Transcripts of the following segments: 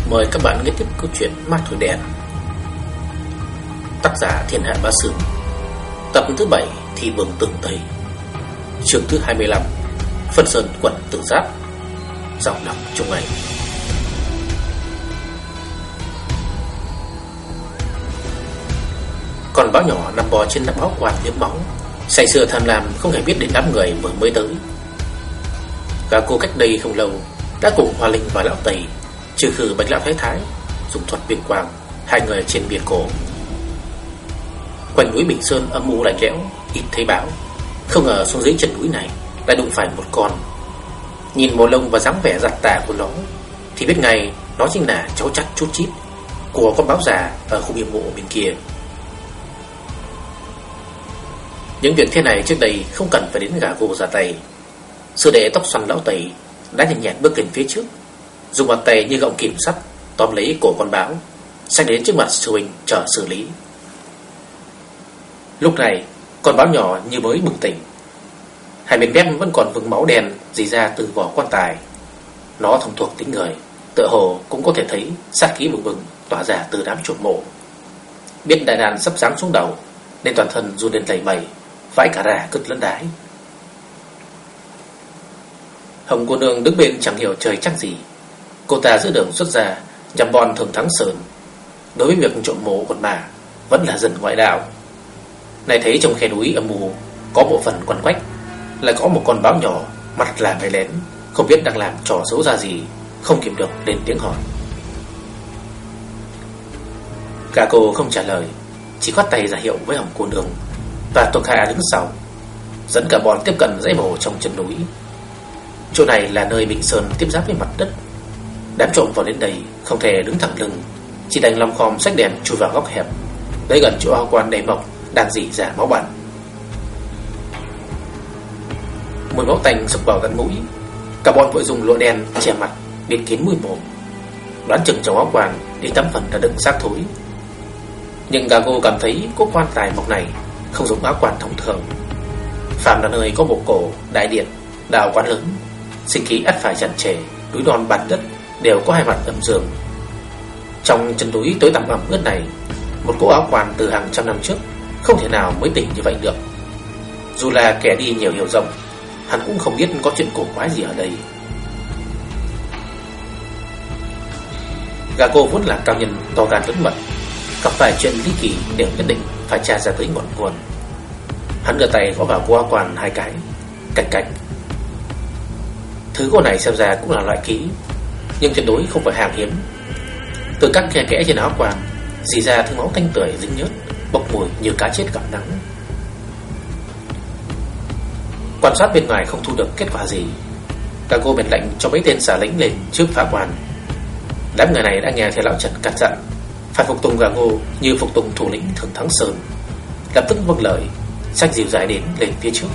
Mời các bạn nghe tiếp câu chuyện Ma Thổi Đèn. Tác giả Thiên Hạ Bá Sướng. Tập thứ 7 Thì Bừng Tường Tây. Chương thứ 25 Phân Sơn Quận Tử Giáp. Giọng đọc Trung Anh. Con báo nhỏ nằm bò trên nắp áo quạt liếm máu, say sưa tham lam không hề biết đến đám người vừa mới tới. Gã cô cách đây không lâu đã cùng Hoa Linh và Lão Tây trừ khử Bạch Lão Thái Thái, dùng thuật biên quang hai người trên bia cổ. Quanh núi Bình Sơn âm u lạnh lẽo, ít thấy bão. Không ngờ xuống dưới chân núi này lại đụng phải một con. Nhìn màu lông và dáng vẻ giặt tả của nó thì biết ngay nó chính là cháu chắt chút chít của con báo già ở khu bia mộ bên kia. Những việc thế này trước đây không cần phải đến gà gô ra tay. Sư đệ tóc xoăn Lão Tây đã nhanh nhẹn bước lên phía trước, dùng bàn tay như gọng kìm sắt tóm lấy cổ con báo, xách đến trước mặt sư huynh chờ xử lý. Lúc này con báo nhỏ như mới bừng tỉnh, hai bên mép vẫn còn vừng máu đen rỉ ra từ vỏ quan tài. Nó thông thuộc tính người, tựa hồ cũng có thể thấy sát khí bừng bừng tỏa ra từ đám chuột mộ. Biết đại nạn sắp giáng xuống đầu nên toàn thân run lên lẩy bẩy, vãi cả ra cực lẫn đái. Hồng cô nương đứng bên chẳng hiểu trời trăng gì. Cô ta giữa đường xuất ra nhằm bon thường thắng sơn. Đối với việc trộm mộ quần mà vẫn là dân ngoại đạo. Này thấy trong khe núi âm u có bộ phận quằn quách, lại có một con báo nhỏ mặt là mày lén, không biết đang làm trò xấu ra gì, không kìm được lên tiếng hỏi. Cả cô không trả lời, chỉ khoát tay ra hiệu với Hồng cô nương và thuộc hạ đứng sau, dẫn cả bọn tiếp cận dãy mộ trong chân núi. Chỗ này là nơi Bình Sơn tiếp giáp với mặt đất. Đám trộm vào đến đây không thể đứng thẳng lưng, chỉ đành lom khom xách đèn chui vào góc hẹp, tới gần chỗ ao quan đầy mộc đang rỉ ra máu bẩn. Mùi máu tanh sộc vào tận mũi, cả bọn vội dùng lụa đen che mặt bịt kín mũi mồm. Đoán chừng trong áo quan đến tấm phần đã đựng xác thối. Nhưng Gago cảm thấy có quan tài mộc này không giống áo quan thông thường. Phàm là nơi có bộ cổ, đại điện, đào quán lớn, sinh khí ắt phải tràn trề, núi non bàn đất đều có hai mặt âm dương. Trong chân núi tối tăm ẩm ướt này, một cỗ áo quan từ hàng trăm năm trước không thể nào mới tỉnh như vậy được. Dù là kẻ đi nhiều hiểu rộng, hắn cũng không biết có chuyện cổ quái gì ở đây. Gago vốn là cao nhân to gan lớn mật, gặp phải chuyện ly kỳ đều nhất định phải tra ra tới ngọn nguồn. Hắn đưa tay gõ vào cỗ áo quan hai cái, cạch cạch. Thứ gỗ này xem ra cũng là loại kỹ, nhưng tuyệt đối không phải hàng hiếm. Từ các khe kẽ trên áo quan rỉ ra thứ máu tanh tưởi dính nhớt, bốc mùi như cá chết gặp nắng. Quan sát bên ngoài không thu được kết quả gì, Gago mệnh lệnh cho mấy tên xả lính lên trước phá quan. Đám người này đã nghe theo lão Trần căn dặn, phải phục tùng Gago như phục tùng thủ lĩnh Thường Thắng Sơn, lập tức vâng lời, xách dìu dài đến lên phía trước.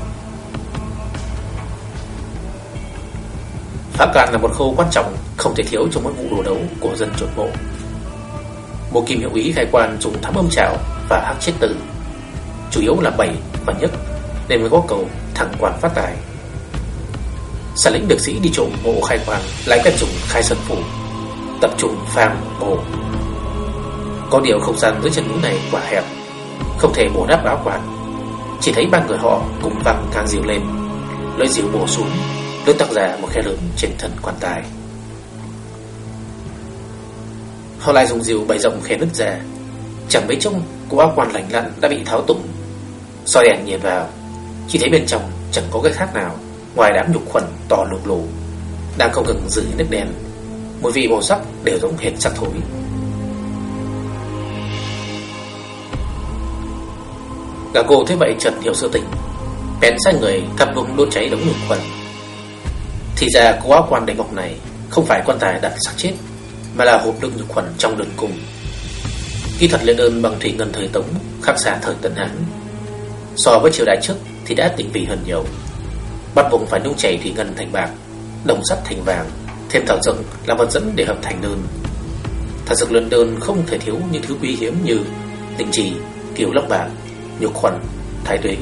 Phá can là một khâu quan trọng không thể thiếu trong mỗi vụ đồ đấu của dân chuột mộ. Một kim hiệu ý khai quan dùng thám âm trảo và hắc chết tử, chủ yếu là bẩy và nhấc, nên mới có cầu thẳng quan phát tài. Xà lính được sĩ đi trộm mộ khai quan lại quen dùng khai sơn phủ, tập trung phang bổ. Có điều không gian dưới chân núi này quả hẹp, không thể bổ đắp áo quan. Chỉ thấy ba người họ cùng văng thang dìu lên, lưỡi dìu bổ xuống, lưỡi tắc ra một khe lớn trên thân quan tài. Họ lại dùng dìu bày rộng khe nứt ra. Chẳng mấy chốc cỗ áo quan lành lặn đã bị tháo tụng. Soi đèn nhìn vào, chỉ thấy bên trong chẳng có cái khác nào ngoài đám nhục khuẩn to lục lù đang không ngừng rỉ nước đen, mùi vị màu sắc đều giống hệt xác thối. Gago thấy vậy chợt hiểu sự tình, bèn sai người thắp hương đốt cháy đống nhục khuẩn. Thì ra cỗ áo quan đầy mộc này không phải quan tài đặt xác chết, mà là hộp đựng nhục khuẩn trong đơn cung. Kỹ thuật lên đơn bằng thủy ngân thời Tống khác xa thời Tần Hán. So với triều đại trước thì đã tinh vi hơn nhiều. Bắt buộc phải nung chảy thủy ngân thành bạc, đồng sắt thành vàng, thêm thảo dược là vật dẫn để hợp thành đơn. Thật sự lên đơn không thể thiếu những thứ quý hiếm như tinh trì, kiều lóc bạc, nhục khuẩn, thái tuế.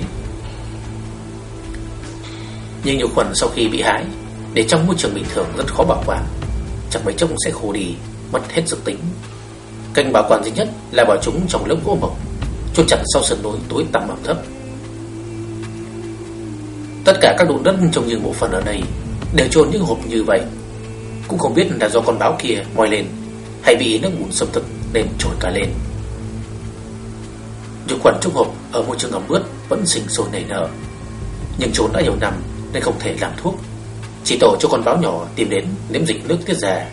Nhưng nhục khuẩn sau khi bị hại để trong môi trường bình thường rất khó bảo quản, chẳng mấy chốc sẽ khô đi, mất hết dự tính. Kênh bảo quản duy nhất là bảo chúng trong lớp gỗ mộc, chôn chặt sau sườn núi tối tăm ẩm thấp. Tất cả các đụn đất trông như mộ phần ở đây đều chôn những hộp như vậy. Cũng không biết là do con báo kia moi lên hay bị nước bùn xâm thực nên trồi cả lên. Những khuẩn trong hộp ở môi trường ẩm ướt vẫn sinh sôi nảy nở, nhưng trốn đã nhiều năm nên không thể làm thuốc, chỉ tổ cho con báo nhỏ tìm đến nếm dịch nước tiết ra.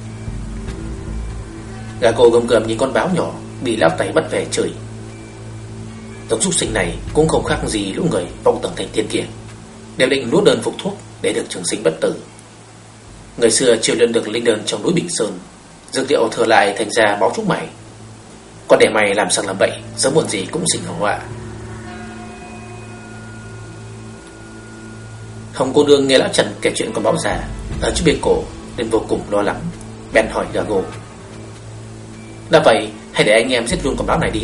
Gà cô gầm gầm nhìn con báo nhỏ bị lão tay bắt về chửi. Giống súc sinh này cũng không khác gì lũ người vong tầng thành tiên kia, đều định nuốt đơn phục thuốc để được trường sinh bất tử. Người xưa chưa luyện được linh đơn trong núi Bình Sơn, dược liệu thừa lại thành ra báo trúc mày. Còn để mày làm sằng làm bậy, sớm muộn gì cũng sinh họa. Hồng cô nương nghe lão Trần kể chuyện con báo già ở trước bên cổ nên vô cùng lo lắng, bèn hỏi Gago: đã vậy hay để anh em giết luôn con báo này đi?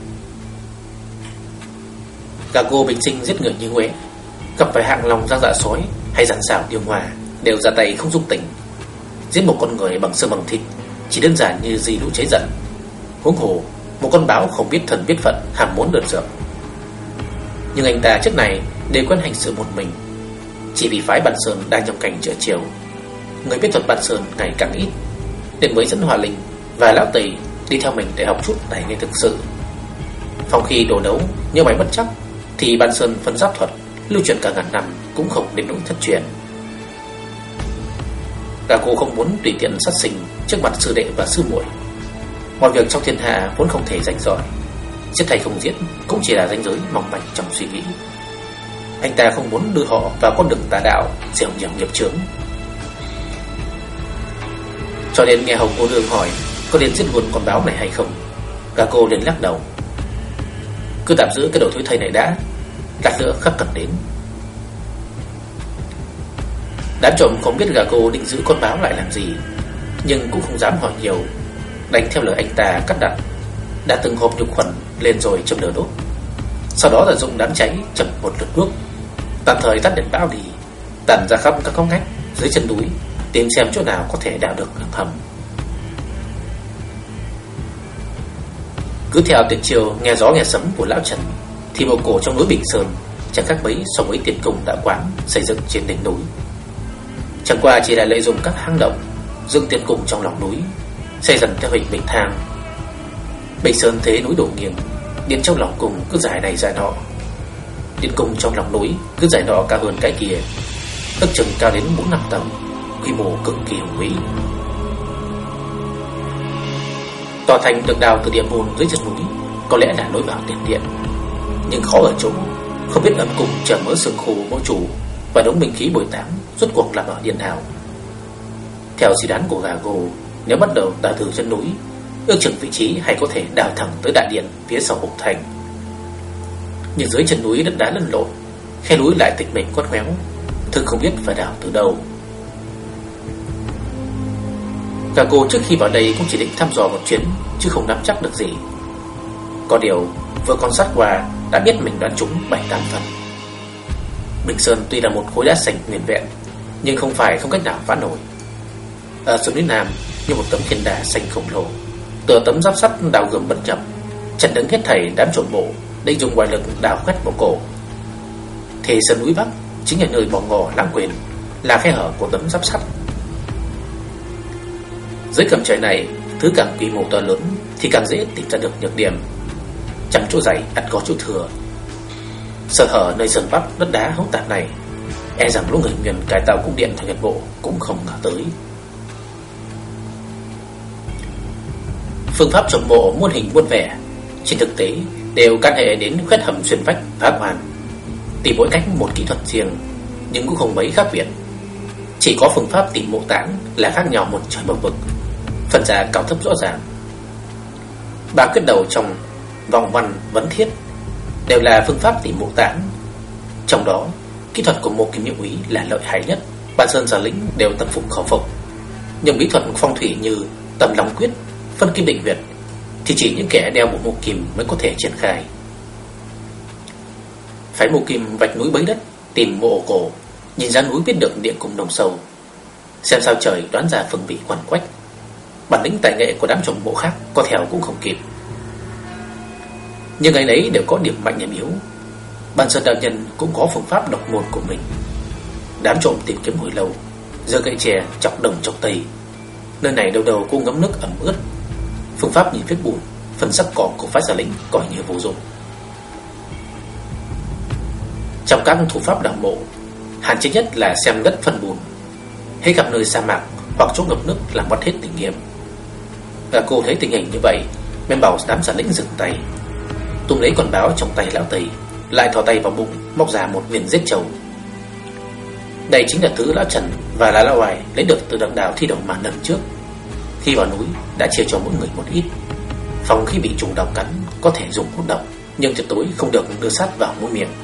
Gago bình sinh giết người như Huế, gặp phải hạng lòng giang dạ sói hay dàn xảo điều hòa đều ra tay không dung tình. Giết một con người bằng xương bằng thịt chỉ đơn giản như dì lũ cháy giận, huống hồ một con báo không biết thần biết phận, ham muốn được dược. Nhưng anh ta trước này đều quen hành sự một mình, chỉ vì phái Bàn Sơn đang trong cảnh chữa chiều, người biết thuật Bàn Sơn ngày càng ít, nên mới dẫn Hòa Linh và lão Tây đi theo mình để học chút tài nghề thực sự. Phòng khi đổ đấu nhớ mày bất chắc thì Bàn Sơn phân giáp thuật lưu truyền cả ngàn năm cũng không đến nỗi thất truyền. Gà cô không muốn tùy tiện sát sinh trước mặt sư đệ và sư muội. Mọi việc trong thiên hạ vốn không thể rành rỏi, giết hay không giết cũng chỉ là ranh giới mong manh trong suy nghĩ. Anh ta không muốn đưa họ vào con đường tà đạo gieo nhiều nghiệp chướng. Cho nên nghe Hồng cô nương hỏi có nên giết luôn con báo này hay không, Gà cô liền lắc đầu: cứ tạm giữ cái đồ thối thây này đã, lát nữa khắc cần đến. Đám trộm không biết Gà cô định giữ con báo lại làm gì, nhưng cũng không dám hỏi nhiều, đánh theo lời anh ta cắt đặt, đã từng hộp nhục khuẩn lên rồi châm lửa đốt. Sau đó là dùng đám cháy châm một lượt đuốc, tạm thời tắt đèn bão đi, tản ra khắp các ngóc ngách dưới chân núi tìm xem chỗ nào có thể đào được đường hầm. Cứ theo tuyệt chiều nghe gió nghe sấm của lão Trần thì mộ cổ trong núi Bình Sơn chẳng khác mấy so với tiền cung đã quán xây dựng trên đỉnh núi. Chẳng qua chỉ là lợi dụng các hang động dựng tiền cung trong lòng núi, xây dần theo hình bình thang. Bình Sơn thế núi đổ nghiêng, điện trong lòng cung cứ dài này dài nọ. Điện cung trong lòng núi cứ dài nọ cao hơn cái kia, ước chừng cao đến 4-5 tầng, quy mô cực kỳ hùng vĩ. Tòa thành được đào từ địa môn dưới chân núi có lẽ là lối vào tiền điện, nhưng khó ở chỗ không biết ẩn cung chờ mớ xương khô mẫu chủ và đống binh khí bồi táng rốt cuộc làm ở điện nào. Theo suy đoán của Gago, nếu bắt đầu đào từ chân núi, ước chừng vị trí hay có thể đào thẳng tới đại điện phía sau hùng thành. Nhưng dưới chân núi đất đá lăn lộn, khe núi lại tịch mịch quắt ngoéo, thực không biết phải đào từ đâu. Gago trước khi vào đây cũng chỉ định thăm dò một chuyến, chứ không nắm chắc được gì. Có điều vừa quan sát qua đã biết mình đoán trúng 7-8 phần. Bình Sơn tuy là một khối đá sành nguyên vẹn, nhưng không phải không cách nào phá nổi. Ở sườn núi Nam như một tấm khiên đá xanh khổng lồ, tựa tấm giáp sắt đào gầm bất nhập, chặn đứng hết thảy đám trộm mộ định dùng ngoại lực đào khoét mộ cổ. Thì sườn núi Bắc chính là nơi bỏ ngỏ lãng quên, là khe hở của tấm giáp sắt. Dưới gầm trời này, thứ càng quy mô to lớn thì càng dễ tìm ra được nhược điểm. Trăm chỗ dày ắt có chỗ thừa. Sơ hở nơi sườn Bắc đất đá hỗn tạp này, e rằng lúc người Nguyên cải tạo cung điện thành Nhật Bộ cũng không ngờ tới. Phương pháp trộm mộ muôn hình muôn vẻ, trên thực tế đều can hệ đến khoét hầm xuyên vách phá hoàn. Tìm mỗi cách một kỹ thuật riêng, nhưng cũng không mấy khác biệt. Chỉ có phương pháp tìm mộ táng là khác nhau một trời một vực, phần ra cao thấp rõ ràng. Ba quyết đầu trong vòng văn vấn thiết đều là phương pháp tìm mộ táng. Trong đó, kỹ thuật của Mộ Kim Nhị Úy là lợi hại nhất, Bàn Sơn giả lĩnh đều tâm phục khẩu phục. Nhưng bí thuật phong thủy như tầm long quyết, phân kim định huyệt thì chỉ những kẻ đeo bộ mộ kim mới có thể triển khai. Phái mộ kim vạch núi bấy đất, tìm mộ cổ, nhìn ra núi biết được địa cung nông sâu, xem sao trời đoán ra phương vị quằn quách. bản lĩnh tài nghệ của đám trộm mộ khác có theo cũng không kịp. Nhưng ấy nấy đều có điểm mạnh điểm yếu. Ban Sơn đạo nhân cũng có phương pháp độc môn của mình. Đám trộm tìm kiếm hồi lâu, giơ gậy chè chọc đông chọc tây. Nơi này đâu đâu cũng ngấm nước ẩm ướt. Phương pháp nhìn vết bùn, phần sắc cỏ của phái Giả Lĩnh coi như vô dụng. Trong các thủ pháp đào mộ, hạn chế nhất là xem đất phần bùn. Hễ gặp nơi sa mạc hoặc chỗ ngập nước là mất hết kinh nghiệm. Và cô thấy tình hình như vậy, men bảo đám Giả Lĩnh dừng tay, túm lấy con báo trong tay lão Tây, lại thò tay vào bụng móc ra một viên giết trầu. Đây chính là thứ lão Trần và lão Oai lấy được từ đặng đào thi đầu màn lần trước. Khi vào núi đã chia cho mỗi người một ít, phòng khi bị trùng độc cắn có thể dùng hút độc, nhưng tuyệt đối không được đưa sát vào mũi miệng.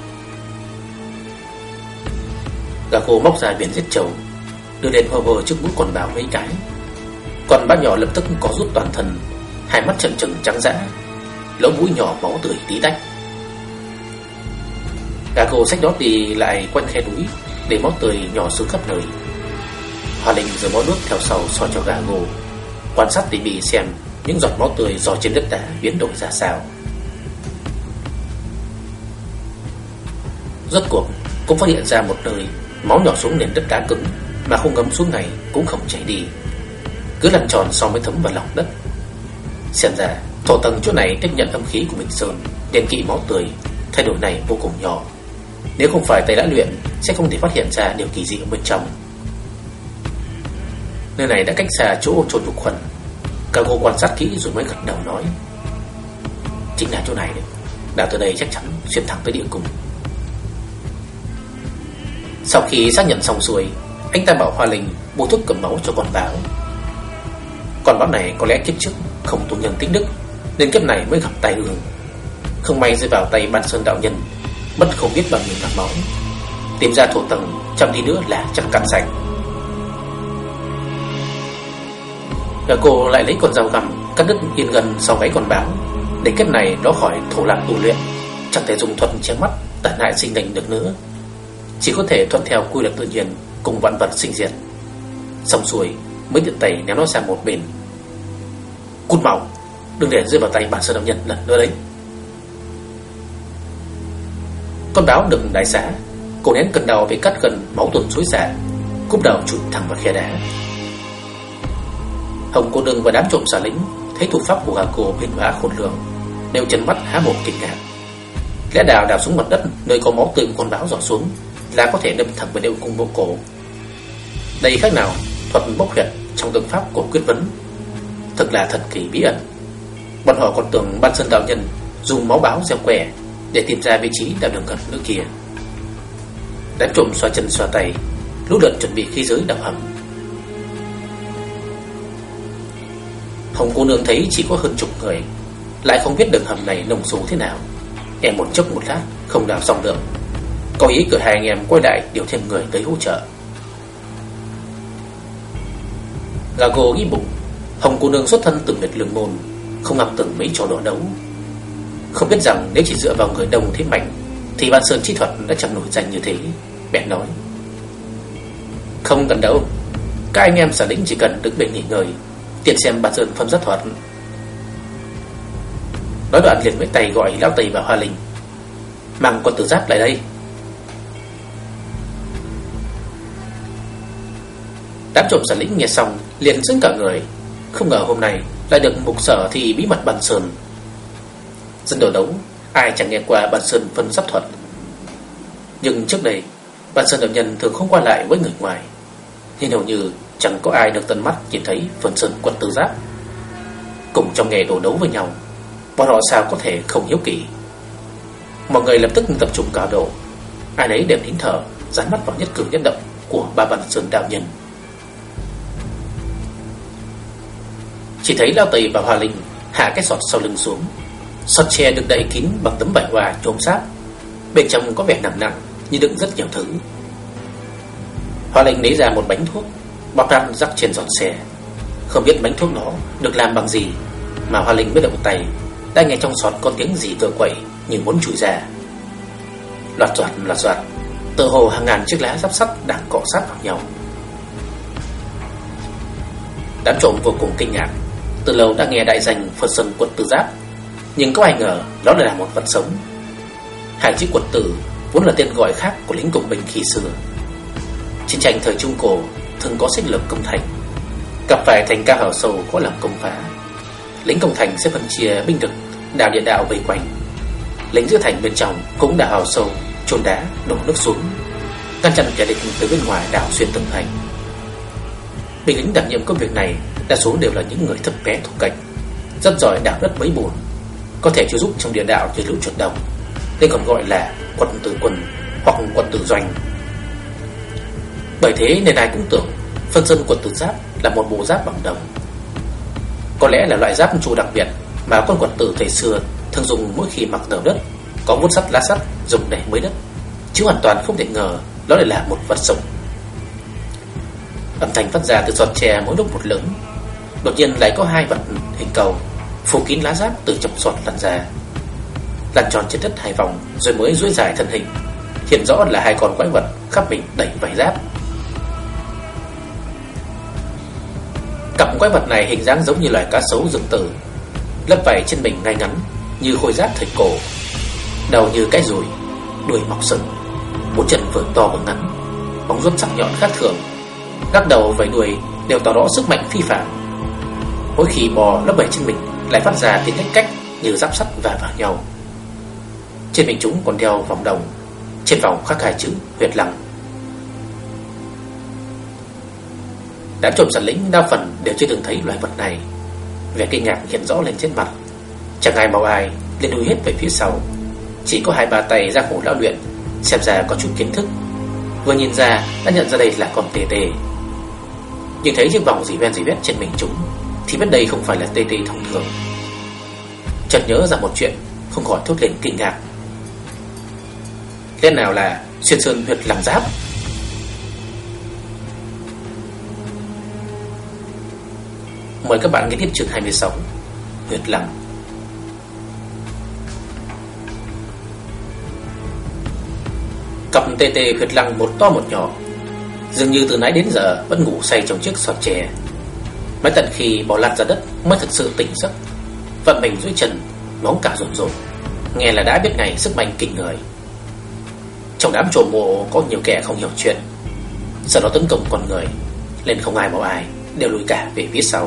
Gà cô móc ra viên giết trầu, đưa lên hơ hơ trước mũi con báo mấy cái. Con báo nhỏ lập tức có rút toàn thân, hai mắt trợn trừng trắng dã, lỗ mũi nhỏ máu tươi tí tách. Gà cô xách đó đi lại quanh khe núi để máu tươi nhỏ xuống khắp nơi. Hoa Linh rồi máu nước theo sau soi cho gà cô, quan sát tỉ mỉ xem những giọt máu tươi rò trên đất đá biến đổi ra sao. Rốt cuộc cũng phát hiện ra một nơi máu nhỏ xuống nền đất đá cứng mà không ngấm xuống này cũng không chảy đi, cứ lăn tròn sau mới thấm vào lòng đất. Xem ra thổ tầng chỗ này tiếp nhận âm khí của Bình Sơn, nên kỵ máu tươi, thay đổi này vô cùng nhỏ. Nếu không phải tay đã luyện sẽ không thể phát hiện ra điều kỳ dị ở bên trong. Nơi này đã cách xa chỗ chôn nhục khuẩn. Cả cô quan sát kỹ rồi mới gật đầu nói: chính là chỗ này đấy. Đào từ đây chắc chắn xuyên thẳng tới địa cung. Sau khi xác nhận xong xuôi, anh ta bảo Hoa Linh bổ thuốc cầm máu cho con báo. Con báo này có lẽ kiếp trước không tu nhân tích đức, nên kiếp này mới gặp tai ương. Không may rơi vào tay Ban Sơn đạo nhân, mất không biết bao nhiêu giọt máu. Tìm ra thổ tầng chậm đi nữa là chắc cạn sạch. Và cô lại lấy con dao găm cắt đứt yên gần sau gáy con báo, để kiếp này nó khỏi thổ lạc tu luyện, chẳng thể dùng thuật che mắt tàn hại sinh linh được nữa, chỉ có thể thuận theo quy luật tự nhiên cùng vạn vật sinh diệt. Xong xuôi mới tiện tay ném nó sang một bên. Cút mau, đừng để rơi vào tay Ban Sơn đạo nhân lần nữa đấy. Con báo được đại xá, cô nén cơn đau bị cắt gần máu tuôn xối xả, cúp đầu chụp thẳng vào khe đá. Hồng cô nương và đám trộm Xà Lính thấy thủ pháp của gà cô biến hóa khôn lường, đều trấn mắt há mồm kinh ngạc. Lẽ đào xuống mặt đất nơi có máu tươi của con báo giọt xuống là có thể đâm thẳng vào đeo cung bộ cổ. Đây khác nào thuật bốc huyệt trong tượng pháp của Quyết Vấn, thật là thần kỳ bí ẩn. Bọn họ còn tưởng Ban Sơn đạo nhân dùng máu báo gieo quẻ để tìm ra vị trí đào đường gần nữa kia. Đám trộm xoa chân xoa tay, lũ lượt chuẩn bị khí giới đào hầm. Hồng cô nương thấy chỉ có hơn chục người, lại không biết đường hầm này nông số thế nào. Em một chốc một lát không đào xong được, có ý cử hai anh em quay lại điều thêm người tới hỗ trợ. Gà gồ nghĩ bụng, Hồng cô nương xuất thân từ Nguyệt Lương môn, không ngập từng mấy trò đỏ đấu. Không biết rằng nếu chỉ dựa vào người đông thế mạnh thì Ban Sơn chi thuật đã chẳng nổi danh như thế. Bèn nói: không cần đâu, các anh em Xà Lính chỉ cần đứng bên nghỉ ngơi, tiện xem Ban Sơn phân rất thuật. Nói đoạn liền với tay gọi lão Tây và Hoa Linh: mang con tử giáp lại đây. Đám trộm Xà Lính nghe xong liền sững cả người, không ngờ hôm nay lại được mục sở thì bí mật Ban Sơn. Dân đồ đấu ai chẳng nghe qua Ban Sơn phân sát thuật, nhưng trước đây Ban Sơn đạo nhân thường không qua lại với người ngoài, nên hầu như chẳng có ai được tận mắt nhìn thấy phân sơn quân tử giáp. Cùng trong nghề đồ đấu với nhau, bọn họ sao có thể không hiếu kỳ. Mọi người lập tức tập trung cao độ, ai nấy đều nín thở, dán mắt vào nhất cử nhất động của ba Ban Sơn đạo nhân. Chỉ thấy lão Tây và Hoa Linh hạ cái sọt sau lưng xuống. Sọt tre được đậy kín bằng tấm vải hoa chôm sáp, bên trong có vẻ nặng nặng như đựng rất nhiều thứ. Hoa Linh lấy ra một bánh thuốc, bọc ra rắc trên giọt xe. Không biết bánh thuốc đó được làm bằng gì mà Hoa Linh mới động tay đã nghe trong sọt có tiếng gì cựa quậy như muốn chui ra. Loạt soạt, tựa hồ hàng ngàn chiếc lá giáp sắt đang cọ sát vào nhau. Đám trộm vô cùng kinh ngạc. Từ lâu đã nghe đại danh Phần Sơn Quật Tử Giáp, nhưng có ai ngờ đó lại là một vật sống. Hai chữ quật tử vốn là tên gọi khác của lính công binh khi xưa. Chiến tranh thời Trung Cổ thường có sách lược công thành, gặp phải thành cao hào sâu có làm công phá. Lính công thành sẽ phân chia binh lực, đào địa đạo vây quanh. Lính giữ thành bên trong cũng đào hào sâu, chôn đá, đổ nước xuống, ngăn chặn kẻ địch từ bên ngoài đào xuyên tường thành. Binh lính đảm nhiệm công việc này đa số đều là những người thấp bé thủ cạnh, rất giỏi đào đất bấy bùn, có thể trợ giúp trong địa đạo như lũ chuột đồng, nên còn gọi là quật tử quân hoặc quật tử doanh. Bởi thế nên ai cũng tưởng Phân Sơn Quật Tử Giáp là một bộ giáp bằng đồng. Có lẽ là loại giáp chu đặc biệt mà con quật tử thời xưa thường dùng mỗi khi mặc đầu đất, có vuốt sắt lá sắt dùng để mới đất, chứ hoàn toàn không thể ngờ đó lại là một vật sống. Âm thanh phát ra từ giọt chè mỗi lúc một lớn. Đột nhiên lại có hai vật hình cầu phủ kín lá giáp từ trong giọt lăn ra, lăn tròn trên đất hai vòng rồi mới duỗi dài thân hình, hiện rõ là hai con quái vật khắp mình đẩy vảy giáp. Cặp quái vật này hình dáng giống như loài cá sấu rừng tử, lớp vảy trên mình ngay ngắn như khôi giáp thời cổ, đầu như cái dùi, đuôi mọc sừng, bốn chân vừa to vừa ngắn, móng vuốt sắc nhọn khác thường. Các đầu vảy đuôi đều tỏ rõ sức mạnh phi phàm. Mỗi khi bò, lớp vảy trên mình lại phát ra tiếng lách cách như giáp sắt va vào nhau. Trên mình chúng còn đeo vòng đồng, trên vòng khắc hai chữ Huyệt Lăng. Đám trộm săn lính đa phần đều chưa từng thấy loài vật này. Vẻ kinh ngạc hiện rõ lên trên mặt. Chẳng ai mau ai liền đuôi hết về phía sau. Chỉ có hai ba tay ra khổ lão luyện, xem ra có chút kiến thức, vừa nhìn ra đã nhận ra đây là con tê tê. Nhưng thấy chiếc vòng dì vét trên mình chúng thì biết đây không phải là tê tê thông thường. Chợt nhớ ra một chuyện, không khỏi thốt lên kinh ngạc. Lẽ nào là xuyên sơn huyệt làm giáp? Mời các bạn nghe tiếp chương 26, Huyệt Lăng. Cặp tê tê huyệt lăng một to một nhỏ, dường như từ nãy đến giờ vẫn ngủ say trong chiếc sọt chè. Mãi tận khi bò lăn ra đất mới thực sự tỉnh giấc, vận mình dưới chân, móng cả rộn rộn, nghe là đã biết ngay sức mạnh kinh người. Trong đám trộm mộ có nhiều kẻ không hiểu chuyện, sau đó tấn công con người, nên không ai mau ai, đều lùi cả về phía sau.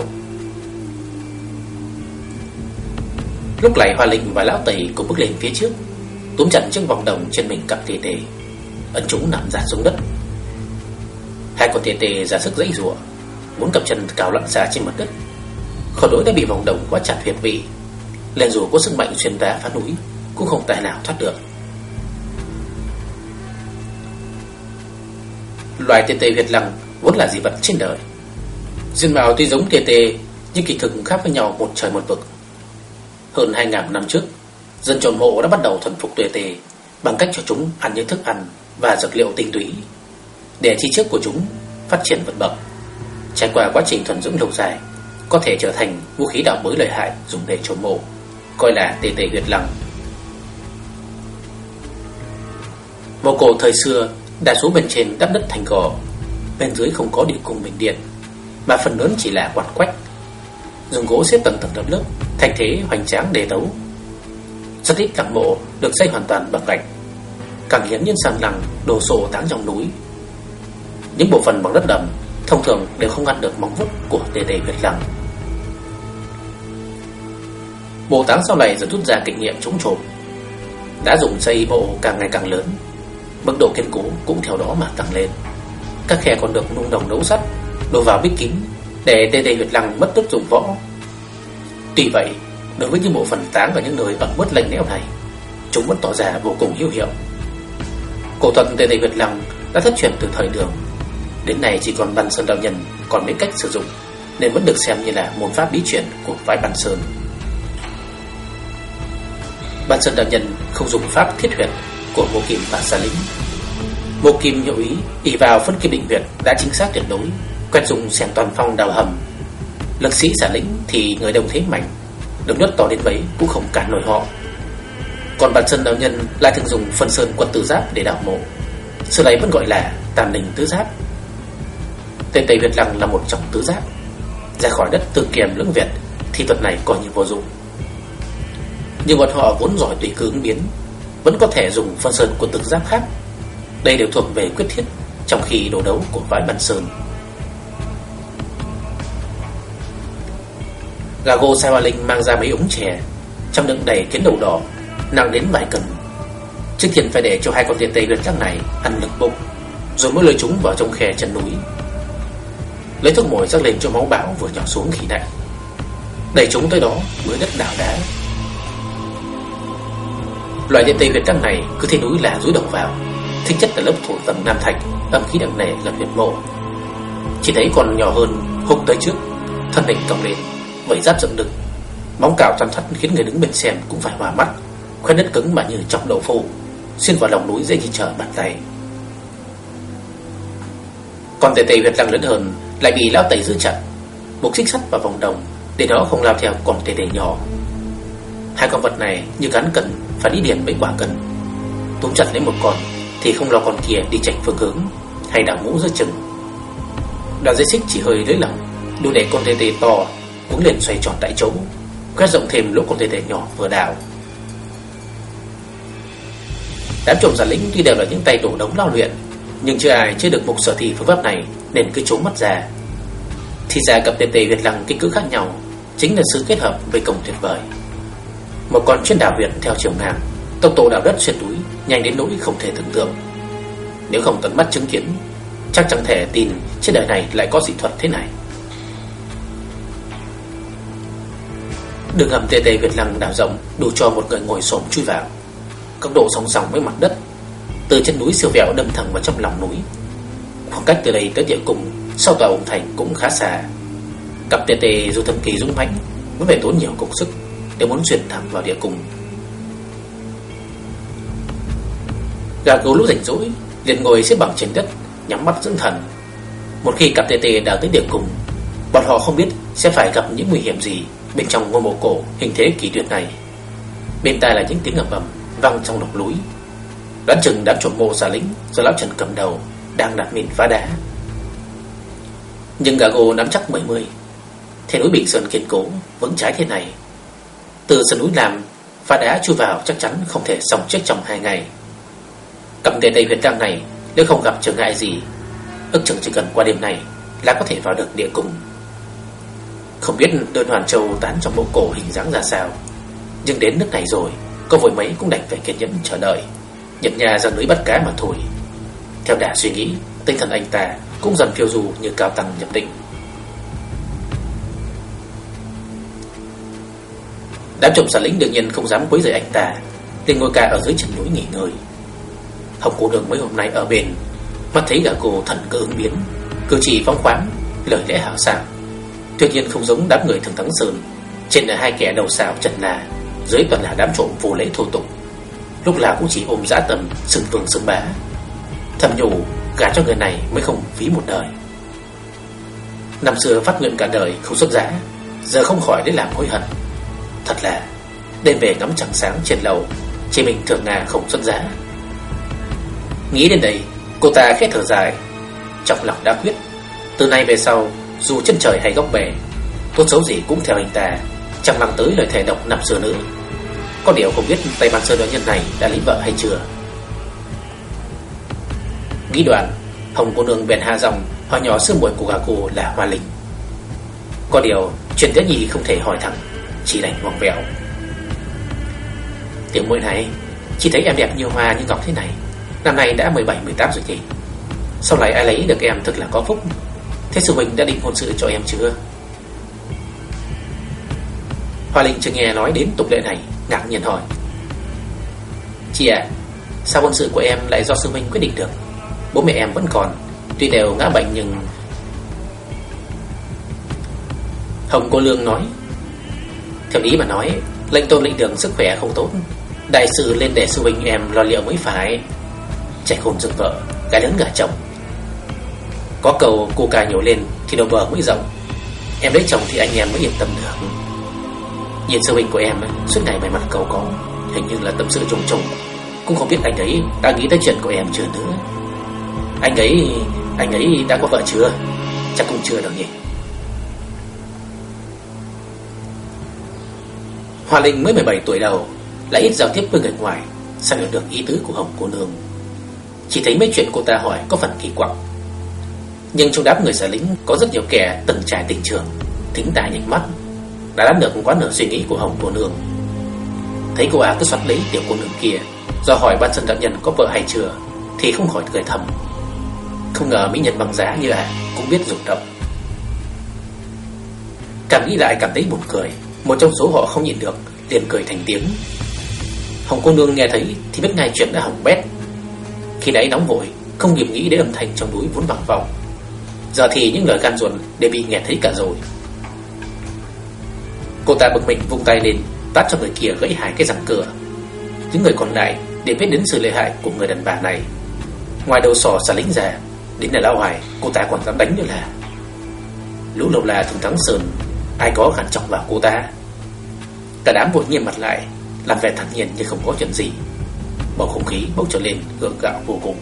Lúc này Hoa Linh và Lão Tây cũng bước lên phía trước, túm chặt chiếc vòng đồng trên mình cặp tê tê, ấn chúng nằm ra xuống đất. Hai con tê tê ra sức giãy giụa, muốn cặp chân cào lặn ra trên mặt đất. Khổ đối đã bị vòng đồng quá chặt huyệt vị, nên dù có sức mạnh xuyên đá phá núi cũng không tài nào thoát được. Loài tê tê huyệt lăng vốn là dị vật trên đời. Diện mạo tuy giống tê tê nhưng kỳ thực khác với nhau một trời một vực. Hơn 2.000 năm trước, dân trộm mộ đã bắt đầu thuần phục tê tê bằng cách cho chúng ăn những thức ăn và dược liệu tinh túy, để chi trước của chúng phát triển vượt bậc. Trải qua quá trình thuần dưỡng lâu dài, có thể trở thành vũ khí đạo mới lợi hại dùng để trộm mộ, coi là tê tê huyệt lăng. Mộ cổ thời xưa đa số bên trên đắp đất thành gò, bên dưới không có địa cung bình điện, mà phần lớn chỉ là quạt quách, dùng gỗ xếp tầng tầng lớp lớp, thành thế hoành tráng đề tấu. Rất ít lăng mộ được xây hoàn toàn bằng gạch, càng hiếm những san lăng đồ sộ táng trong núi. Những bộ phận bằng đất đầm thông thường đều không ngăn được móng vuốt của tê tê huyệt lăng. Mộ táng sau này dần rút ra kinh nghiệm chống trộm, đã dùng xây mộ càng ngày càng lớn, mức độ kiên cố cũng theo đó mà tăng lên. Các khe còn được nung đồng đấu sắt đổ vào bích kín để tê tê huyệt lăng mất tức dụng võ. Tuy vậy, đối với những bộ phận táng ở những nơi ẩm ướt lạnh lẽo này, chúng vẫn tỏ ra vô cùng hữu hiệu. Cổ thuật tê tê huyệt lăng đã thất truyền từ thời Đường, đến nay chỉ còn Băn Sơn đạo nhân còn biết cách sử dụng, nên vẫn được xem như là môn pháp bí truyền của phái Băn Sơn. Băn Sơn đạo nhân không dùng pháp thiết huyệt của Mộ Kim và Sa Lĩnh. Mộ Kim hiệu ý ỷ vào phân kim định huyệt đã chính xác tuyệt đối, quen dùng xẻng toàn phong đào hầm. Lực sĩ Sa Lĩnh thì người đông thế mạnh, đường đất to đến mấy cũng không cản nổi họ. Còn Băn Sơn đạo nhân lại thường dùng Phân Sơn Quật Tử Giáp để đào mộ, xưa này vẫn gọi là Tam Ninh Tứ Giáp. Tê tê huyệt lăng là một trong tứ giáp, ra khỏi đất Từ Kiềm Lưỡng Việt thì thuật này coi như vô dụng. Nhưng bọn họ vốn giỏi tùy cơ ứng biến, vẫn có thể dùng phân sơn của từng giáp khác. Đây đều thuộc về quyết thiết trong khi đồ đấu của Vãi Băn Sơn. Gago sai Hoa Linh mang ra mấy ống chè, trong đựng đầy kiến đầu đỏ nặng đến vài cân. Trước tiên phải để cho hai con tê huyết giác này ăn lực bụng, rồi mới lôi chúng vào trong khe chân núi. Lấy thuốc mồi rắc lên cho máu bão vừa nhỏ xuống khi nãy, đẩy chúng tới đó mới đất đảo đá. Loại tê huyết giác này cứ thế núi là dúi đầu vào, thích chất là lớp thổ tầng nam thạch, âm khí nặng nề là huyệt mộ. Chỉ thấy còn nhỏ hơn húc tới trước, thân hình còng lên, vảy giáp dựng đứng, móng cào thoăn thoắt khiến người đứng bên xem cũng phải hòa mắt. Khoét đất cứng mà như chọc đậu phụ, xuyên vào lòng núi dễ như trở bàn tay. Còn tê huyệt lăng lớn hơn lại bị lão Tây giữ chặt, buộc xích sắt vào vòng đồng để nó không lao theo con tê nhỏ. Hai con vật này như cán cần phải đi điền mấy quả cần, túm chặt lấy một con thì không lo con kia đi chệch phương hướng hay đảo ngũ giữa chừng. Đoạn dây xích chỉ hơi lưới lỏng, đủ để con tê to cuống lên xoay tròn tại chỗ, quét rộng thêm lỗ con tê nhỏ vừa đảo. Đám trộm giả lĩnh tuy đều là những tay đổ đống lao luyện, nhưng chưa ai chơi được Mục Sở Thi phương pháp này nên cứ trốn mất ra. Thì ra cặp tê huyệt lăng kích cỡ khác nhau chính là sự kết hợp với công tuyệt vời. Một con chuyên đảo huyệt theo chiều ngang, tốc độ đào đất xuyên núi nhanh đến nỗi không thể tưởng tượng. Nếu không tận mắt chứng kiến, chắc chẳng thể tin trên đời này lại có dị thuật thế này. Đường hầm tê huyệt lăng đào rộng đủ cho một người ngồi xổm chui vào, góc độ song song với mặt đất, từ chân núi siêu vẹo đâm thẳng vào trong lòng núi. Khoảng cách từ đây tới địa cung sau tòa ổng thành cũng khá xa. Cặp tê dù thần kỳ dũng mãnh vẫn phải tốn nhiều công sức để muốn xuyên thẳng vào địa cung. Gà gấu lúc rảnh rỗi liền ngồi xếp bằng trên đất, nhắm mắt dưỡng thần. Một khi cặp tê đã tới địa cung, bọn họ không biết sẽ phải gặp những nguy hiểm gì bên trong ngôi mộ cổ hình thế kỳ tuyệt này. Bên tai là những tiếng ầm ầm vang trong lòng núi. Đoán chừng đám trộm mộ giả lĩnh do lão Trần cầm đầu đang đặt mìn phá đá. Nhưng Gago nắm chắc 70, thế núi Bình Sơn kiên cố vững trái thế này, từ sườn núi làm phá đá chui vào chắc chắn không thể xong chết trong 2 ngày. Cặp tê huyệt lăng này nếu không gặp trở ngại gì, ước chừng chỉ cần qua đêm này là có thể vào được địa cung. Không biết đơn Hoàn Châu tán trong mộ cổ hình dáng ra sao, nhưng đến nước này rồi, có vội mấy cũng đành phải kiên nhẫn chờ đợi, nhập nhà ra lưới bắt cá mà thôi. Theo đà suy nghĩ, tinh thần anh ta cũng dần phiêu du như cao tăng nhập định. Đám trộm giả lĩnh đương nhiên không dám quấy rầy anh ta, liền ngồi cả ở dưới chân núi nghỉ ngơi. Hồng cô nương mấy hôm nay ở bên, mắt thấy gã cô thần cơ ứng biến, cử chỉ phóng khoáng, lời lẽ hào sảng. Tuy nhiên không giống đám người thường Thắng Sơn, trên là hai kẻ đầu sào trần là, dưới toàn là đám trộm vô lễ thô tục, lúc nào cũng chỉ ôm dã tâm sừng vương sừng bá. Thầm nhủ gả cho người này mới không phí một đời. Năm xưa phát nguyện cả đời không xuất giá, giờ không khỏi để làm hối hận. Thật là đêm về ngắm trăng sáng trên lầu, chỉ mình thường ngà không xuất giá. Nghĩ đến đây, cô ta khẽ thở dài, trong lòng đã quyết, từ nay về sau dù chân trời hay góc bể, tốt xấu gì cũng theo anh ta, chẳng mang tới lời thề độc năm xưa nữa. Có điều không biết Tây Ban Sơn đạo nhân này đã lấy vợ hay chưa. Nghĩ đoạn, Hồng cô nương bèn hạ giọng hỏi nhỏ sư muội của gã cô là Hoa Linh. Có điều chuyện Tiễn Nhi không thể hỏi thẳng, chỉ đành vòng vèo. Tiểu muội này, chỉ thấy em đẹp như hoa như ngọc thế này, năm nay đã 17-18 rồi nhỉ? Sau này ai lấy được em thực là có phúc. Thế sư huynh đã định hôn sự cho em chưa? Hoa Linh chưa nghe nói đến tục lệ này, ngạc nhiên hỏi. Chị à, sao hôn sự của em lại do sư huynh quyết định được? Bố mẹ em vẫn còn, tuy đều ngã bệnh nhưng... Hồng cô lương nói. Theo lý mà nói, lệnh tôn lệnh đường sức khỏe không tốt, đại sự lên để sư huynh em lo liệu mới phải. Trẻ khôn dựng vợ, gái lớn gả chồng. Có cầu cô ca nhổ lên thì đầu bờ mới rộng. Em lấy chồng thì anh em mới yên tâm được. Nhìn sư huynh của em suốt ngày mày mặt cầu có, hình như là tâm sự trùng trùng, cũng không biết anh ấy đã nghĩ tới chuyện của em chưa nữa. Anh ấy đã có vợ chưa? Chắc cũng chưa đâu nhỉ. Hoa Linh mới 17 tuổi đầu, lại ít giao tiếp với người ngoài, sao hiểu được ý tứ của Hồng cô nương. Chỉ thấy mấy chuyện cô ta hỏi có phần kỳ quặc. Nhưng trong đám người sở lính có rất nhiều kẻ từng trải tình trường, thính tài nhạy mắt, đã đoán được quá nửa suy nghĩ của Hồng cô nương. Thấy cô cứ xoắn lấy tiểu cô nương kia, do hỏi ban dân đạo nhân có vợ hay chưa, thì không khỏi cười thầm. Không ngờ mỹ nhân bằng giá như cũng biết rung động. Càng nghĩ lại cảm thấy buồn cười. Một trong số họ không nhịn được, liền cười thành tiếng. Hồng cô nương nghe thấy thì biết ngay chuyện đã hỏng bét. Khi đấy nóng vội, không kịp nghĩ đến âm thanh trong núi vốn vang vọng. Giờ thì những lời gan ruột đều bị nghe thấy cả rồi. Cô ta bực mình vung tay lên, tát cho người kia gãy 2 cái răng cửa. Những người còn lại để biết đến sự lợi hại của người đàn bà này. Ngoài đầu sỏ xà lính già, đến là Lão Hoài, cô ta còn dám đánh nữa là. Lũ Lộc La thường thắng sơn, ai có khả trọng vào cô ta. Cả đám vội nghiêm mặt lại, làm vẻ thản nhiên như không có chuyện gì. Bầu không khí bốc trở lên gượng gạo vô cùng.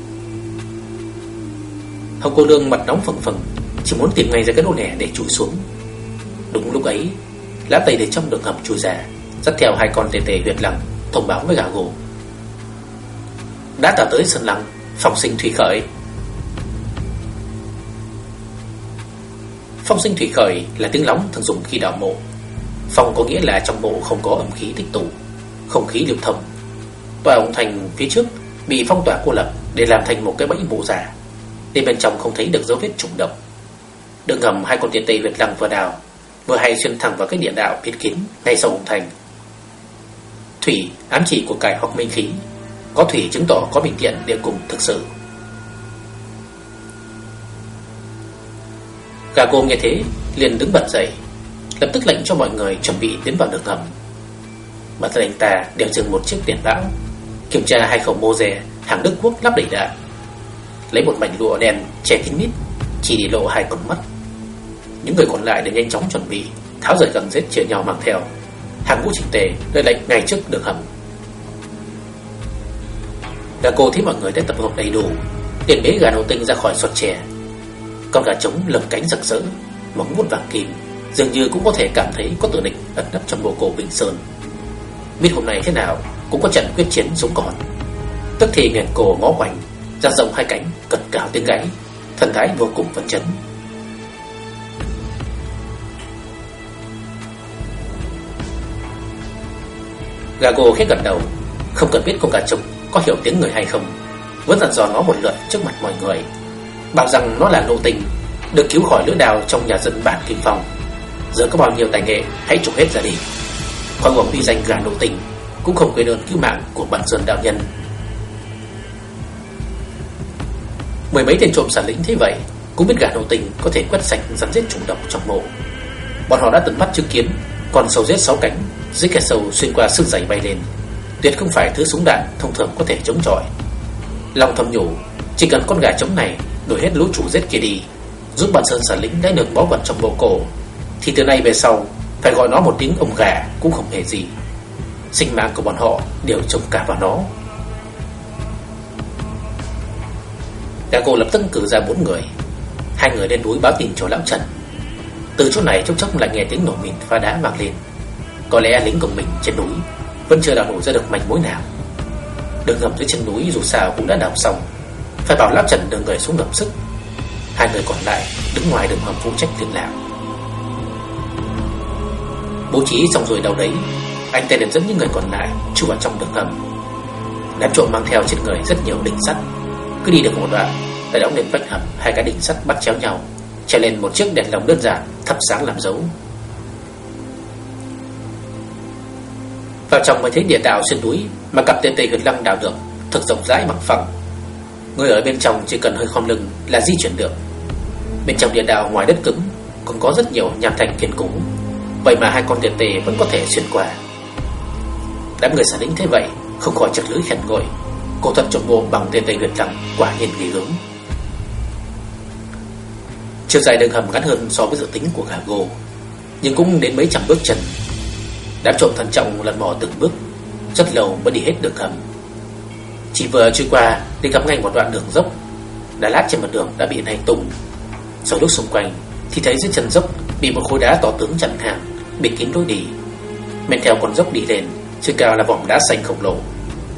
Hồng cô nương mặt nóng phừng phừng, chỉ muốn tìm ngay ra cái lỗ nẻ để chui xuống. Đúng lúc ấy, Lã Tây từ trong đường hầm chui ra, dắt theo 2 con tê tê huyệt lăng, thông báo với gà gồ. Đã tạo tới sân lăng, phong sinh thủy khởi. Phong sinh thủy khởi là tiếng lóng thường dùng khi đào mộ. Phong có nghĩa là trong mộ không có âm khí tích tụ, không khí lưu thông. Tòa ông thành phía trước bị phong tỏa cô lập để làm thành một cái bẫy mộ giả, nên bên trong không thấy được dấu vết trùng độc. Đường hầm 2 con tiên tây huyệt lăng vừa đào vừa hay xuyên thẳng vào cái địa đạo biến kín ngay sau ông thành. Thủy ám chỉ của cải hoặc minh khí, có thủy chứng tỏ có bình điện địa cùng thực sự. Gà cô nghe thế liền đứng bật dậy, lập tức lệnh cho mọi người chuẩn bị tiến vào đường hầm. Bản thân anh ta đều dừng một chiếc tiền bão, kiểm tra 2 khẩu mô rè hàng Đức Quốc lắp đầy đạn, lấy một mảnh lụa đen che kín mít, chỉ để lộ 2 con mắt. Những người còn lại đều nhanh chóng chuẩn bị, tháo rời gần giết chia nhau mang theo, hàng ngũ chỉnh tề đợi lệnh ngay trước đường hầm. Gà cô thấy mọi người đã tập hợp đầy đủ, liền bế gà nấu tinh ra khỏi sọt chè. Con gà trống lầm cánh rực rỡ, móng vuốt vàng kim, dường như cũng có thể cảm thấy có tử địch ẩn nấp trong mộ cổ Bình Sơn. Biết hôm nay thế nào cũng có trận quyết chiến sống còn, tức thì nghẹn cổ ngó quanh, dang rộng 2 cánh, cật cào tiếng gáy, thần thái vô cùng phấn chấn. Gago khẽ gật đầu, không cần biết con gà trống có hiểu tiếng người hay không, vẫn dặn dò nó một lượt trước mặt mọi người, bảo rằng nó là nô tình, được cứu khỏi lưỡi đào trong nhà dân bản Kim Phong. Giờ có bao nhiêu tài nghệ hãy trục hết ra đi. Khỏi uổng uy danh gà nô tình, cũng không quên ơn cứu mạng của bản sơn đạo nhân. 10 mấy tên trộm sản lĩnh thế vậy cũng biết gà nô tình có thể quét sạch rắn rết trùng độc trong mộ. Bọn họ đã tận mắt chứng kiến con sâu rết 6 cánh dưới kẻ sâu xuyên qua xương giày bay lên, tuyệt không phải thứ súng đạn thông thường có thể chống chọi. Lòng thầm nhủ, chỉ cần con gà trống này đuổi hết lũ chủ giết kia đi, giúp bản sơn sản lĩnh lấy được báu vật trong mộ cổ, thì từ nay về sau phải gọi nó một tiếng ông gà cũng không hề gì. Sinh mạng của bọn họ đều trông cả vào nó. Gà cô lập tức cử ra 4 người. 2 người lên núi báo tin cho lão Trần. Từ chỗ này chốc chốc lại nghe tiếng nổ mìn phá đá vang lên. Có lẽ lính của mình trên núi vẫn chưa đào nổ ra được manh mối nào. Đường ngầm dưới chân núi dù sao cũng đã đào xong, phải bảo lão Trần đưa người xuống ngầm sức. 2 người còn lại đứng ngoài đường hầm phụ trách liên lạc. Bố trí xong rồi đâu đấy, anh ta liền dẫn những người còn lại chui vào trong đường hầm. Đám trộm mang theo trên người rất nhiều đinh sắt, cứ đi được một đoạn đã đóng lên vách hầm 2 cái đinh sắt bắt chéo nhau, treo lên một chiếc đèn lồng đơn giản thắp sáng làm dấu. Vào trong mới thấy địa đạo xuyên núi mà cặp tên Tây Huyệt Lăng đào được thực rộng rãi bằng phẳng. Người ở bên trong chỉ cần hơi khom lưng là di chuyển được. Bên trong địa đạo ngoài đất cứng còn có rất nhiều nham thạch kiên cố, vậy mà 2 con tiền tề vẫn có thể xuyên qua. Đám người sản lĩnh thế vậy không khỏi chật lưỡi khen ngợi, cô thuật trộm mộ bằng tên Tây Huyệt Lăng quả nhiên ghê gớm. Chiều dài đường hầm ngắn hơn so với dự tính của gà gô, nhưng cũng đến mấy trăm bước chân. Đám trộm thận trọng lần mò từng bước, rất lâu mới đi hết đường hầm. Chỉ vừa trôi qua thì gặp ngay một đoạn đường dốc, đá lát trên mặt đường đã bị nảy tung. Sau lúc xung quanh thì thấy dưới chân dốc bị một khối đá to tướng chặn hàng, bịt kín lối đi. men theo con dốc đi lên, trên cao là vòm đá xanh khổng lồ.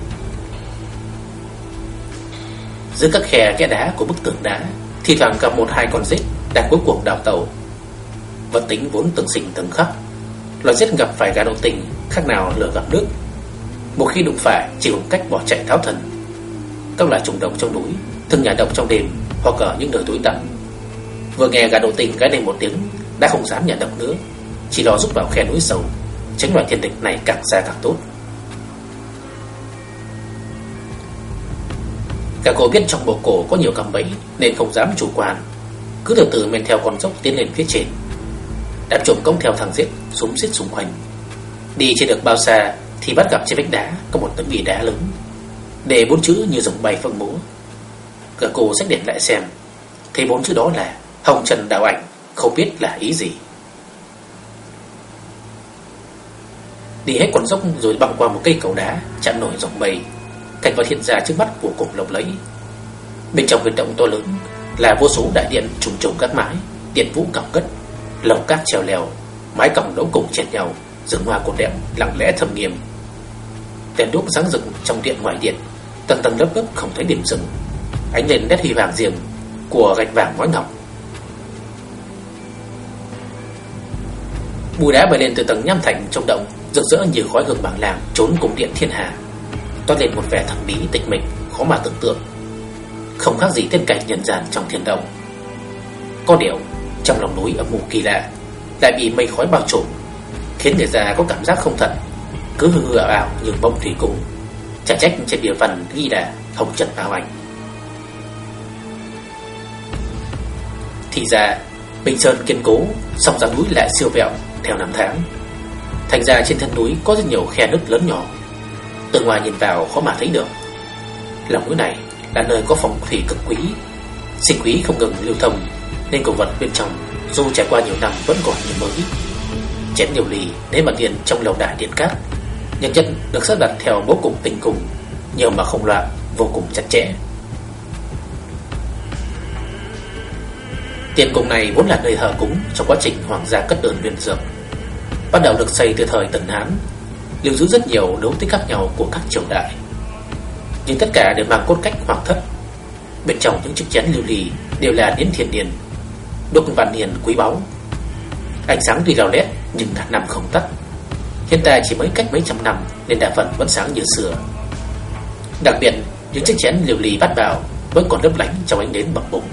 Giữa các khe kẽ đá của bức tường đá, thì thoảng gặp một hai con rết đang cuối cuộc đào tàu. Vật tính vốn từng sinh từng khắc, loài rết gặp phải gà đậu tình khác nào lửa gặp nước. Một khi đụng phải chỉ còn cách bỏ chạy tháo thần. Các loài trùng độc trong núi thường nhả độc trong đêm hoặc ở những nơi tối tăm. Vừa nghe gà đậu tình gáy lên một tiếng đã không dám nhả độc nữa, chỉ lo rút vào khe núi sâu, tránh loài thiên địch này càng xa càng tốt. Cả cô biết trong bộ cổ có nhiều cạm bẫy nên không dám chủ quan, cứ từ từ men theo con dốc tiến lên phía trên. Đám trộm cõng theo thằng giết xúm xít xung quanh. Đi chưa được bao xa thì bắt gặp trên vách đá có một tấm bia đá lớn, để 4 chữ như rồng bay phượng múa. Cả cô xách điện lại xem, thấy 4 chữ đó là Hồng Trần Đạo Ảnh, không biết là ý gì. Đi hết con dốc rồi băng qua một cây cầu đá chạm nổi rồng bay, cảnh vật hiện ra trước mắt vô cùng lộng lẫy. Bên trong huyệt động to lớn là vô số đại điện trùng trùng các mái, điện vũ cọc cất, lầu các treo leo, mái còng đấu cùng chèn nhau, rừng hoa cột đẹp lặng lẽ thâm nghiêm. Đèn đuốc sáng rực trong điện ngoài điện, tầng tầng lớp lớp không thấy điểm dừng, ánh lên nét huy vàng riêng của gạch vàng ngói ngọc. Bùi đá bay lên từ tầng nham thạch trong động, rực rỡ như khói hương bảng làng trốn cùng điện thiên hà, toát lên một vẻ thần bí tịch mịch khó mà tưởng tượng, không khác gì tiên cảnh nhân gian trong thiên động. Có điều trong lòng núi âm u kỳ lạ lại bị mây khói bao trùm, khiến người ta có cảm giác không thật, cứ hư hư ảo ảo như bông thủy cung. Chả trách trên bìa văn ghi là Hồng Trần Đạo Ảnh. Thì ra Bình Sơn kiên cố, song dáng núi lại siêu vẹo theo năm tháng, thành ra trên thân núi có rất nhiều khe nứt lớn nhỏ, từ ngoài nhìn vào khó mà thấy được. Lòng núi này là nơi có phong thủy cực quý, sinh khí không ngừng lưu thông, nên cổ vật bên trong dù trải qua nhiều năm vẫn còn như mới. Chén nhiều lì đến mặt điện trong lầu đài điện cát, nhân chất được sắp đặt theo bố cục tinh cung, nhiều mà không loạn, vô cùng chặt chẽ. Tiền cung này vốn là nơi thờ cúng trong quá trình hoàng gia cất đơn luyện dược, bắt đầu được xây từ thời Tần Hán, lưu giữ rất nhiều dấu tích khác nhau của các triều đại, nhưng tất cả đều mang cốt cách hoàng thất. Bên trong những chiếc chén lưu ly đều là nến thiên niên, đúc vạn niên quý báu. Ánh sáng tuy leo lét nhưng ngàn năm không tắt, hiện tại chỉ mới cách mấy trăm năm nên đa phần vẫn sáng như xưa. Đặc biệt những chiếc chén lưu ly bát bảo vẫn còn lấp lánh trong ánh nến bập bùng.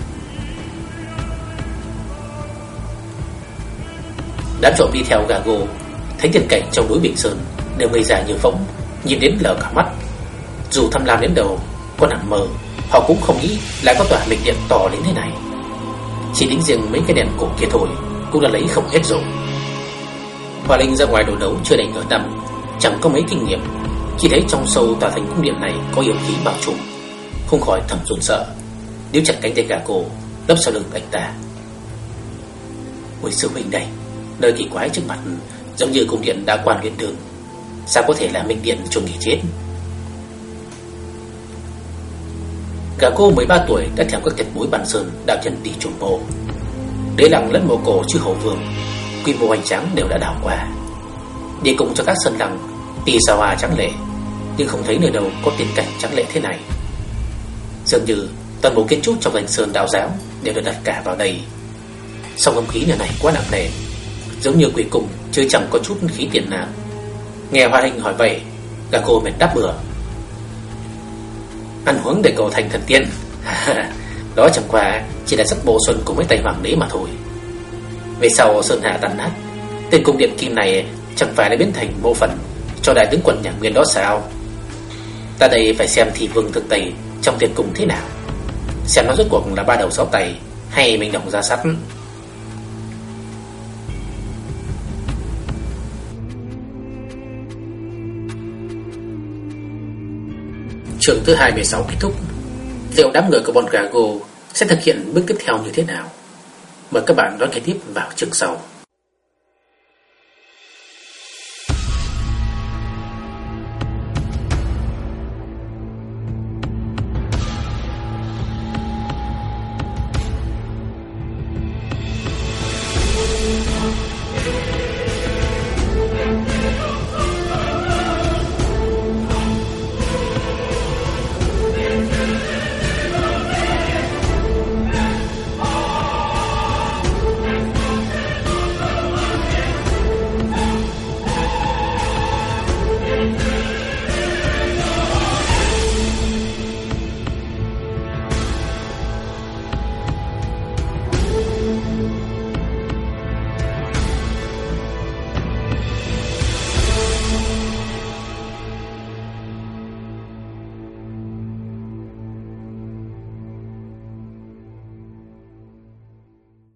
Đám trộm đi theo gà gô thấy tiền cảnh trong núi Bình Sơn đều ngây ra như phỗng, nhìn đến lở cả mắt. Dù tham lam đến đầu có nằm mơ, họ cũng không nghĩ lại có tòa minh điện to đến thế này. Chỉ tính riêng mấy cái đèn cổ kia thôi cũng đã lấy không hết rồi. Hoa Linh ra ngoài đồ đấu chưa đầy nửa năm, chẳng có mấy kinh nghiệm, chỉ thấy trong sâu tòa thành cung điện này có yêu khí bao trùm, không khỏi thầm run sợ, níu chặt cánh tay gà cô lấp sau lưng anh ta. Ôi sư huynh đây, nơi kỳ quái trước mặt giống như cung điện đã quan huyện đường, sao có thể là minh điện chôn nghỉ chết? Gà cô 13 tuổi đã theo các tiền bối Bản Sơn đạo chân đi trùng mộ. Đế lăng lẫn mộ cổ chư hầu vương, quy mô hoành tráng đều đã đào qua. Đi cùng cho các sân lăng tì sao hoa trắng lệ, nhưng không thấy nơi đâu có tiền cảnh trắng lệ thế này. Dường như toàn bộ kiến trúc trong danh sơn đạo giáo đều được đặt cả vào đây. Song âm khí nơi này quá nặng nề, giống như quỷ cung chứ chẳng có chút khí tiền nào. Nghe Hoa Linh hỏi vậy, gà cô mệt đáp bừa: ăn uống để cầu thành thần tiên. Đó chẳng qua chỉ là giấc mộ xuân của mấy tay hoàng đế mà thôi. Về sau sơn hạ tan nát, tên cung điện kim này chẳng phải đã biến thành mộ phần cho đại tướng quân nhà Nguyên đó sao? Ta đây phải xem thì vương thực tây trong tiền cung thế nào, xem nó rốt cuộc là ba đầu sáu tay hay mình đồng ra sắt. Chương thứ 26 kết thúc. Liệu đám người của bọn Gago sẽ thực hiện bước tiếp theo như thế nào? Mời các bạn đón nghe tiếp vào chương sau.